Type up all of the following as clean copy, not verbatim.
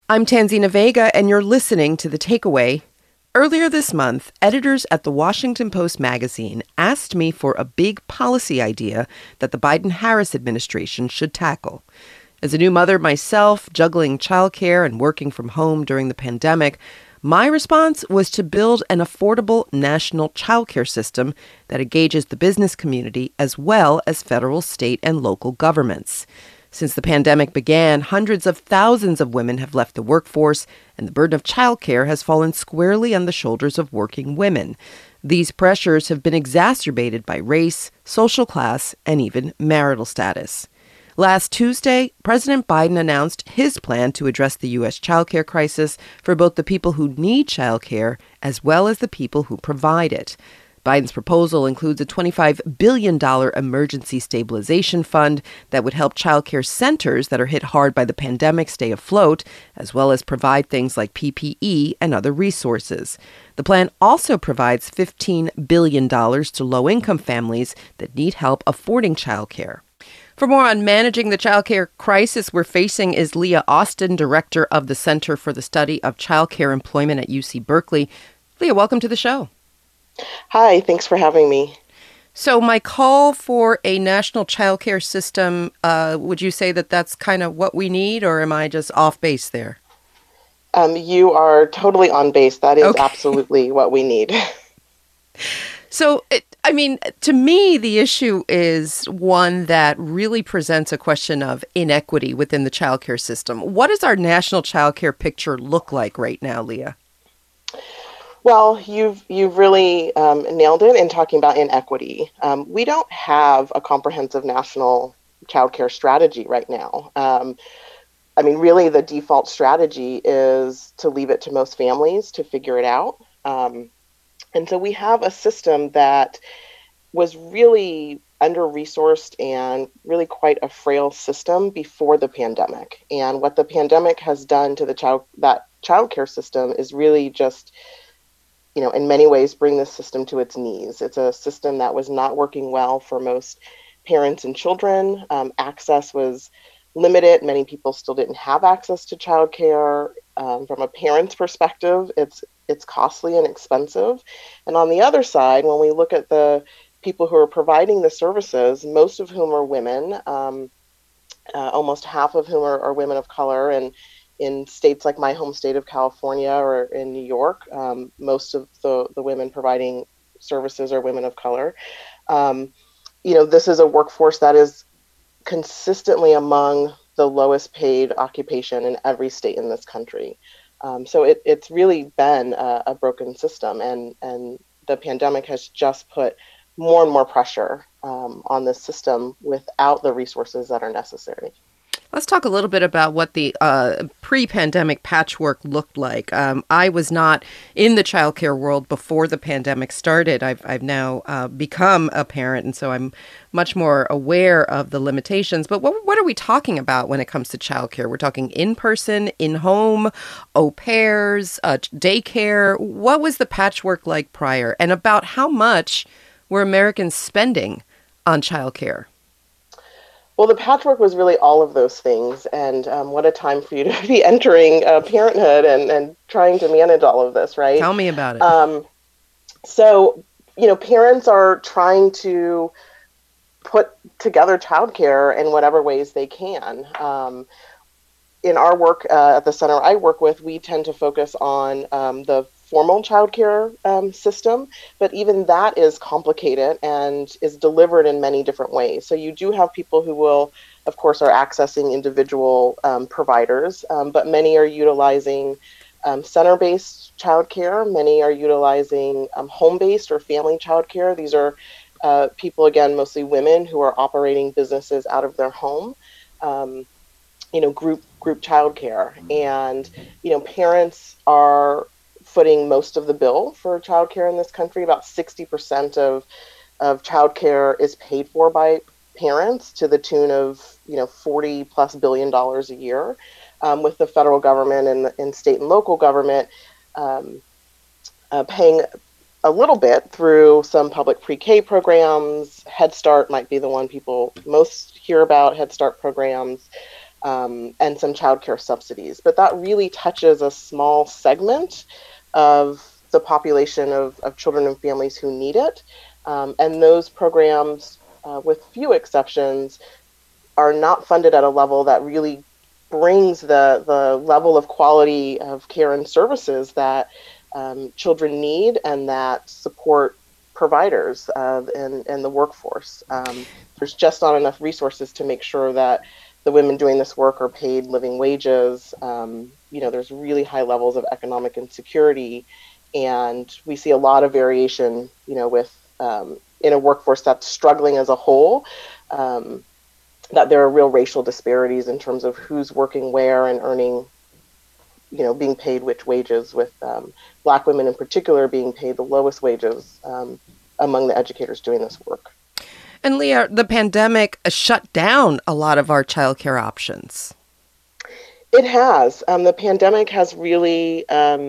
I'm Tanzina Vega, and you're listening to The Takeaway. Earlier this month, editors at the Washington Post magazine asked me for a big policy idea that the Biden-Harris administration should tackle. As a new mother myself, juggling childcare and working from home during the pandemic, my response was to build an affordable national childcare system that engages the business community as well as federal, state, and local governments. Since the pandemic began, hundreds of thousands of women have left the workforce, and the burden of childcare has fallen squarely on the shoulders of working women. These pressures have been exacerbated by race, social class, and even marital status. Last Tuesday, President Biden announced his plan to address the U.S. childcare crisis for both the people who need childcare as well as the people who provide it. Biden's proposal includes a $25 billion emergency stabilization fund that would help childcare centers that are hit hard by the pandemic stay afloat, as well as provide things like PPE and other resources. The plan also provides $15 billion to low-income families that need help affording childcare. For more on managing the childcare crisis we're facing is Leah Austin, director of the Center for the Study of Childcare Employment at UC Berkeley. Leah, welcome to the show. Hi, thanks for having me. So my call for a national childcare system, would you say that that's kind of what we need, or am I just off base there? You are totally on base. That is absolutely what we need. So, to me, the issue is one that really presents a question of inequity within the childcare system. What does our national childcare picture look like right now, Leah? Well, you've really nailed it in talking about inequity. We don't have a comprehensive national childcare strategy right now. Really, the default strategy is to leave it to most families to figure it out. And so we have a system that was really under-resourced and really quite a frail system before the pandemic. And what the pandemic has done to that childcare system is really just, in many ways, bring the system to its knees. It's a system that was not working well for most parents and children. Access was limited. Many people still didn't have access to childcare. From a parent's perspective, it's costly and expensive. And on the other side, when we look at the people who are providing the services, most of whom are women, almost half of whom are women of color, and in states like my home state of California or in New York, most of the women providing services are women of color. This is a workforce that is consistently among the lowest paid occupation in every state in this country. So it's really been a broken system, and the pandemic has just put more and more pressure on this system without the resources that are necessary. Let's talk a little bit about what the pre-pandemic patchwork looked like. I was not in the childcare world before the pandemic started. I've now become a parent, and so I'm much more aware of the limitations. But what are we talking about when it comes to childcare? We're talking in-person, in-home, au pairs, daycare. What was the patchwork like prior? And about how much were Americans spending on childcare? Well, the patchwork was really all of those things, and what a time for you to be entering parenthood and trying to manage all of this, right? Tell me about it. So, parents are trying to put together childcare in whatever ways they can. In our work at the center I work with, we tend to focus on the formal childcare system, but even that is complicated and is delivered in many different ways. So you do have people who will, of course, are accessing individual providers, but many are utilizing center-based childcare. Many are utilizing home-based or family childcare. These are people, again, mostly women who are operating businesses out of their home. Group childcare, and parents are footing most of the bill for childcare in this country. About 60% of childcare is paid for by parents, to the tune of $40+ billion a year, with the federal government and state and local government paying a little bit through some public pre-K programs. Head Start might be the one people most hear about. Head Start programs. and some childcare subsidies. But that really touches a small segment of the population of children and families who need it. And those programs, with few exceptions, are not funded at a level that really brings the level of quality of care and services that children need and that support providers and the workforce. There's just not enough resources to make sure that the women doing this work are paid living wages. There's really high levels of economic insecurity, and we see a lot of variation, with in a workforce that's struggling as a whole. That there are real racial disparities in terms of who's working where and earning, being paid which wages, with Black women in particular being paid the lowest wages among the educators doing this work. And Leah, the pandemic shut down a lot of our childcare options. It has. The pandemic has really,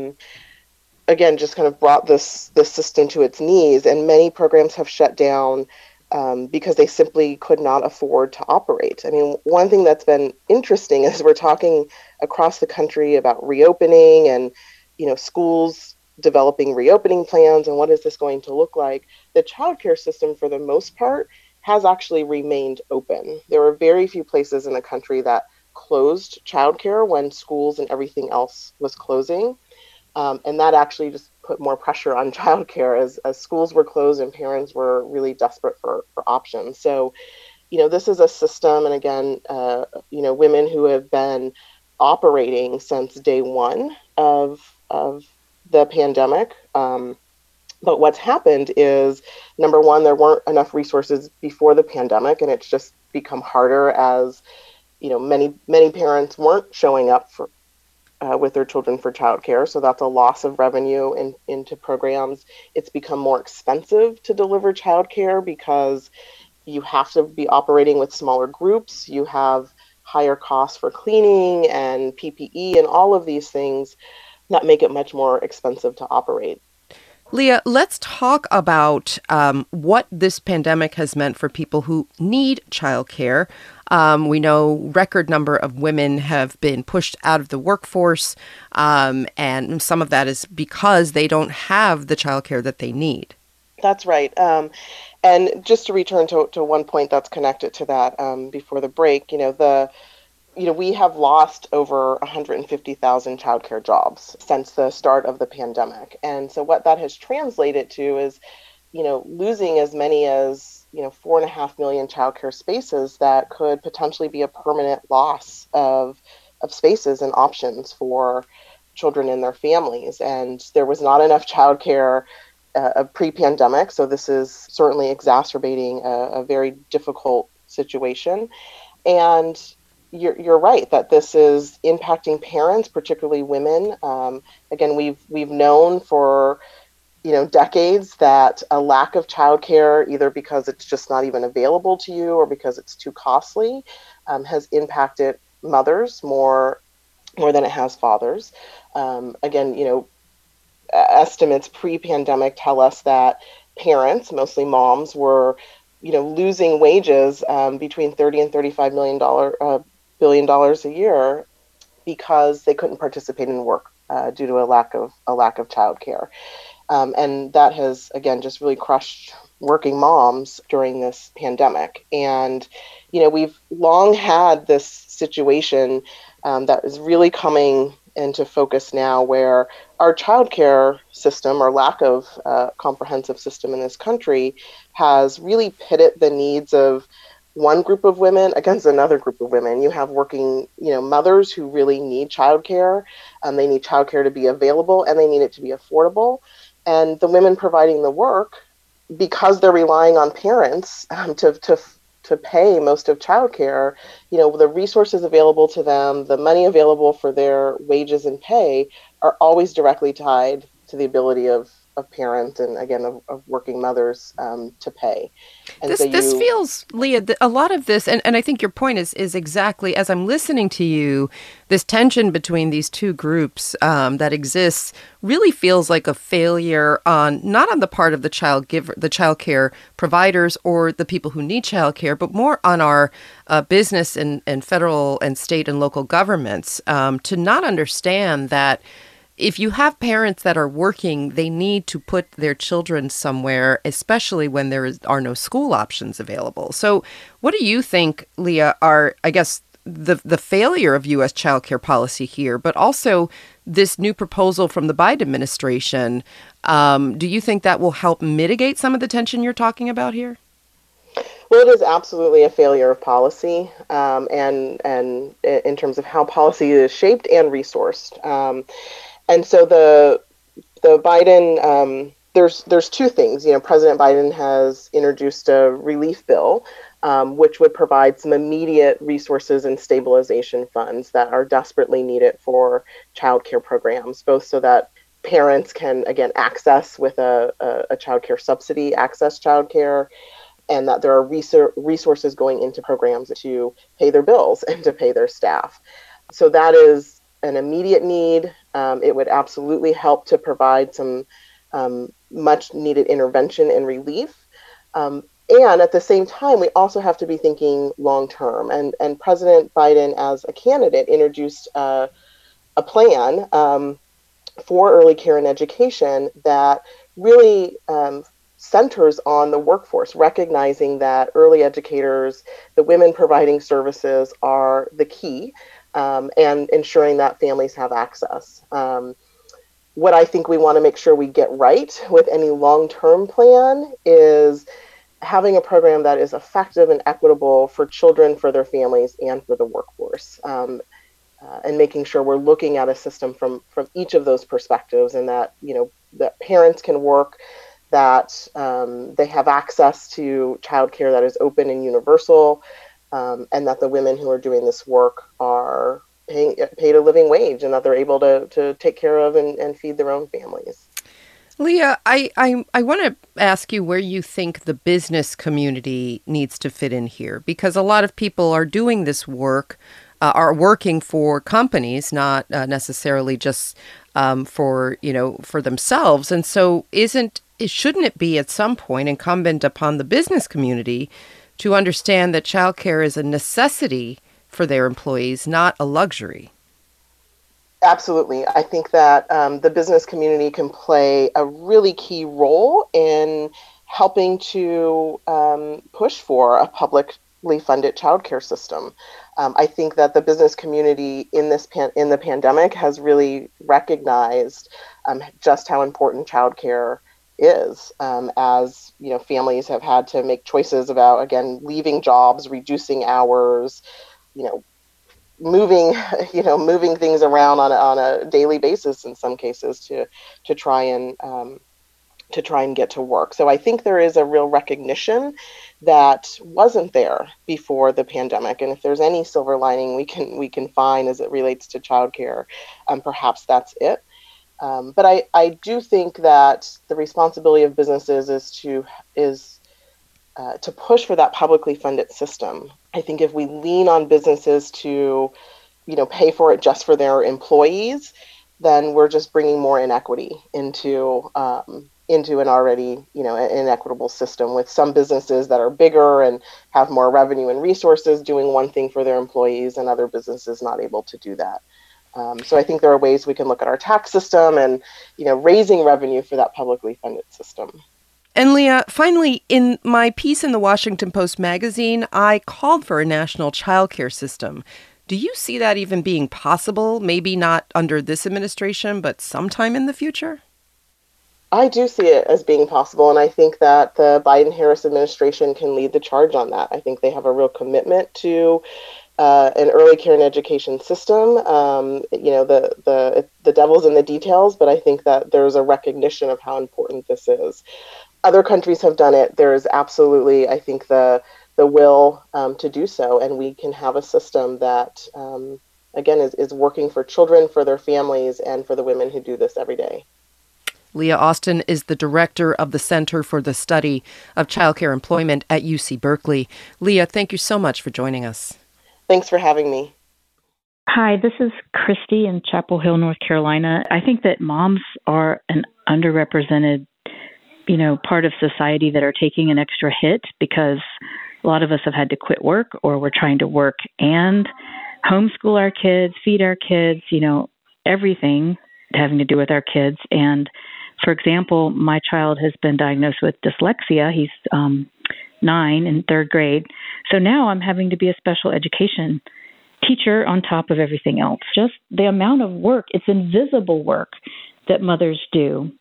again, just kind of brought this system to its knees, and many programs have shut down because they simply could not afford to operate. I mean, one thing that's been interesting is we're talking across the country about reopening and, schools developing reopening plans and what is this going to look like. The childcare system, for the most part, has actually remained open. There were very few places in the country that closed childcare when schools and everything else was closing. And that actually just put more pressure on childcare as schools were closed and parents were really desperate for options. So, this is a system, and again, women who have been operating since day one of the pandemic. But what's happened is, number one, there weren't enough resources before the pandemic, and it's just become harder as, many parents weren't showing up for with their children for childcare. So that's a loss of revenue into programs. It's become more expensive to deliver childcare because you have to be operating with smaller groups. You have higher costs for cleaning and PPE and all of these things that make it much more expensive to operate. Leah, let's talk about what this pandemic has meant for people who need childcare. We know record number of women have been pushed out of the workforce, and some of that is because they don't have the childcare that they need. That's right. And just to return to one point that's connected to that before the break, we have lost over 150,000 childcare jobs since the start of the pandemic. And so what that has translated to is, losing as many as, 4.5 million childcare spaces that could potentially be a permanent loss of spaces and options for children and their families. And there was not enough childcare pre-pandemic. So this is certainly exacerbating a very difficult situation. And you're right that this is impacting parents, particularly women. Again, we've known for decades that a lack of childcare, either because it's just not even available to you or because it's too costly, has impacted mothers more than it has fathers. Again, estimates pre-pandemic tell us that parents, mostly moms, were losing wages between $30 and $35 billion a year because they couldn't participate in work due to a lack of childcare. And that has, again, just really crushed working moms during this pandemic. And, we've long had this situation that is really coming into focus now, where our childcare system, or lack of comprehensive system in this country, has really pitted the needs of one group of women against another group of women. You have working, mothers who really need childcare. They need childcare to be available, and they need it to be affordable. And the women providing the work, because they're relying on parents to pay most of childcare, the resources available to them, the money available for their wages and pay, are always directly tied to the ability of parents and again of working mothers to pay. And so This you feels, Leah, a lot of this, and I think your point is exactly, as I'm listening to you, this tension between these two groups that exists really feels like a failure on, not on the part of the child care providers or the people who need child care, but more on our business and federal and state and local governments to not understand that if you have parents that are working, they need to put their children somewhere, especially when are no school options available. So what do you think, Leah, are, I guess, the failure of U.S. child care policy here, but also this new proposal from the Biden administration? Do you think that will help mitigate some of the tension you're talking about here? Well, it is absolutely a failure of policy, and in terms of how policy is shaped and resourced. And so the Biden, there's two things. President Biden has introduced a relief bill, which would provide some immediate resources and stabilization funds that are desperately needed for child care programs, both so that parents can, again, access with a child care subsidy, access child care, and that there are resources going into programs to pay their bills and to pay their staff. So that is an immediate need. It would absolutely help to provide some much needed intervention and relief. And at the same time, we also have to be thinking long term. And President Biden, as a candidate, introduced a plan for early care and education that really centers on the workforce, recognizing that early educators, the women providing services, are the key. And ensuring that families have access. What I think we want to make sure we get right with any long-term plan is having a program that is effective and equitable for children, for their families, and for the workforce. And making sure we're looking at a system from each of those perspectives, and that that parents can work, that they have access to childcare that is open and universal. And that the women who are doing this work are paid a living wage, and that they're able to take care of and feed their own families. Leah, I want to ask you where you think the business community needs to fit in here, because a lot of people are doing this work, are working for companies, not necessarily just for themselves. And so shouldn't it be at some point incumbent upon the business community to understand that childcare is a necessity for their employees, not a luxury? Absolutely. I think that the business community can play a really key role in helping to push for a publicly funded childcare system. I think that the business community in the pandemic has really recognized just how important childcare is, as families have had to make choices about, again, leaving jobs, reducing hours, moving things around on a daily basis in some cases to try and get to work. So I think there is a real recognition that wasn't there before the pandemic, and if there's any silver lining we can find as it relates to childcare, perhaps that's it. But I do think that the responsibility of businesses is to push for that publicly funded system. I think if we lean on businesses to, pay for it just for their employees, then we're just bringing more inequity into an already, inequitable system, with some businesses that are bigger and have more revenue and resources doing one thing for their employees, and other businesses not able to do that. So I think there are ways we can look at our tax system and, raising revenue for that publicly funded system. And Leah, finally, in my piece in the Washington Post magazine, I called for a national childcare system. Do you see that even being possible? Maybe not under this administration, but sometime in the future? I do see it as being possible, and I think that the Biden-Harris administration can lead the charge on that. I think they have a real commitment to an early care and education system. The devil's in the details, but I think that there's a recognition of how important this is. Other countries have done it. There is absolutely, I think, the will to do so, and we can have a system that, again, is working for children, for their families, and for the women who do this every day. Leah Austin is the director of the Center for the Study of Childcare Employment at UC Berkeley. Leah, thank you so much for joining us. Thanks for having me. Hi, this is Christy in Chapel Hill, North Carolina. I think that moms are an underrepresented, part of society that are taking an extra hit because a lot of us have had to quit work, or we're trying to work and homeschool our kids, feed our kids, everything having to do with our kids. And for example, my child has been diagnosed with dyslexia. He's 9 in third grade. So now I'm having to be a special education teacher on top of everything else. Just the amount of work, it's invisible work that mothers do